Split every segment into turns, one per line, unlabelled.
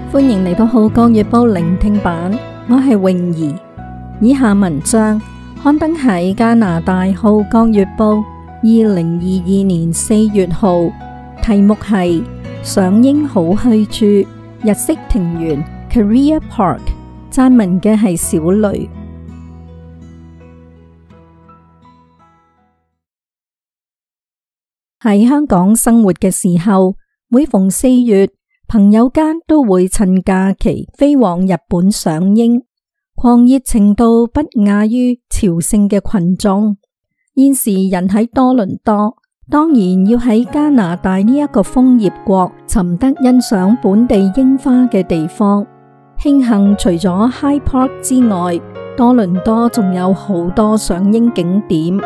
歡迎嚟到《號角月報》聆聽版，我係泳兒。以下文章刊登喺加拿大《號角月報》2022年4月號，題目係賞櫻好去處，日式庭園 Career Park， 撰文嘅係小雷。喺香港生活嘅時候，每逢4月，朋友間都會趁假期飛往日本賞櫻，狂熱程度不亞於朝聖嘅群眾。現時人喺多倫多，當然要喺加拿大呢一個楓葉國尋得欣賞本地櫻花嘅地方。慶幸除咗 High Park 之外，多倫多仲有好多賞櫻景點。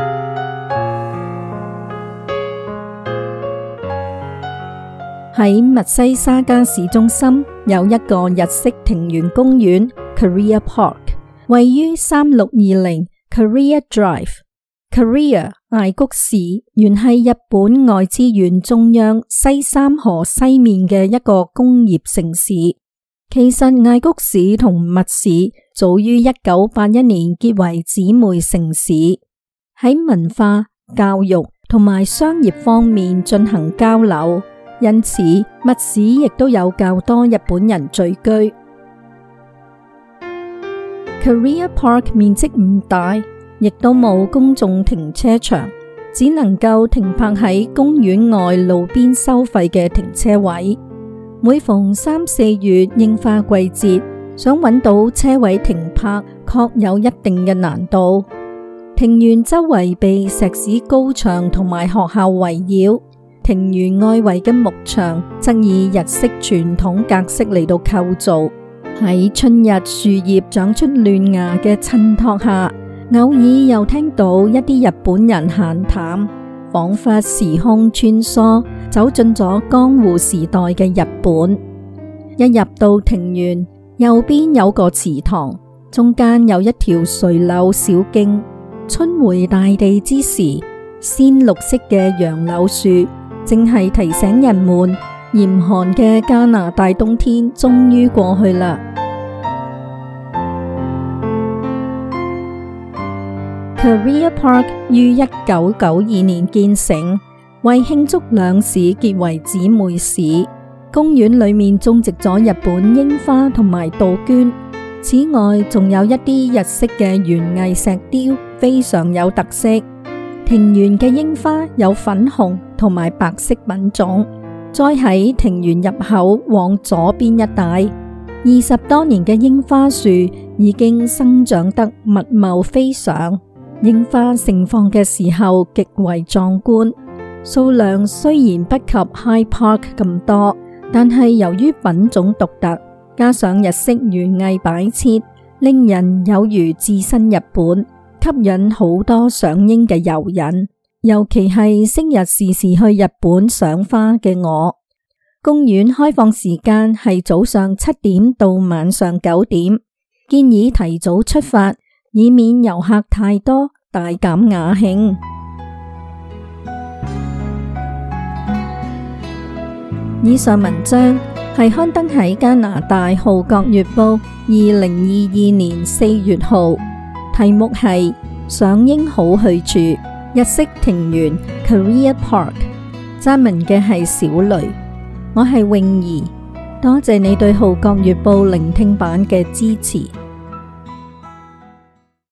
喺密西沙加市中心有一個日式庭園公園 Career Park， 位於3620 Career Drive。Career 艾谷市原係日本愛知縣中央西三河西面嘅一個工業城市。其實艾谷市同密市早於1981年結為姊妹城市，喺文化、教育同埋商業方面進行交流。因此，密市亦都有較多日本人聚居。Career Park 面積唔大，亦都冇公眾停車場，只能夠停泊喺公園外路邊收費嘅停車位。每逢3、4月櫻花季節，想揾到車位停泊，確有一定嘅難度。庭園周圍被石屎高牆同埋學校圍繞。庭園外圍嘅牧場則以日式傳統格式嚟到構造，喺春日樹葉長出嫩芽嘅襯托下，偶爾又聽到一啲日本人閒談，仿佛時空穿梭，走進咗江戶時代嘅日本。一入到庭園，右邊有個池塘，中間有一條垂柳小徑。春回大地之時，鮮綠色嘅楊柳樹正係提醒人們，嚴寒嘅加拿大冬天終於過去啦。Career Park 於1992年建成，為慶祝兩市結為姊妹市。公園裏面種植咗日本櫻花同埋杜鵑，此外仲有一啲日式嘅園藝石雕，非常有特色。庭園嘅櫻花有粉紅同埋白色品種，栽喺庭園入口往左邊一帶。20多年嘅櫻花樹已經生長得密茂非常，櫻花盛放嘅時候極為壯觀。數量雖然不及 High Park 咁多，但係由於品種獨特，加上日式園藝擺設，令人有如置身日本，吸引好多賞櫻嘅遊人，尤其係昔日時時去日本賞花嘅我。公園開放時間係早上7點到晚上9點，建議提早出發，以免遊客太多，大減雅興。以上文章係刊登喺加拿大《號角月報》2022年4月號，題目係賞櫻好去處，日式庭園 Career Park， 撰文嘅係小雷。我係泳兒，多謝你對《號角月報》聆聽版嘅支持。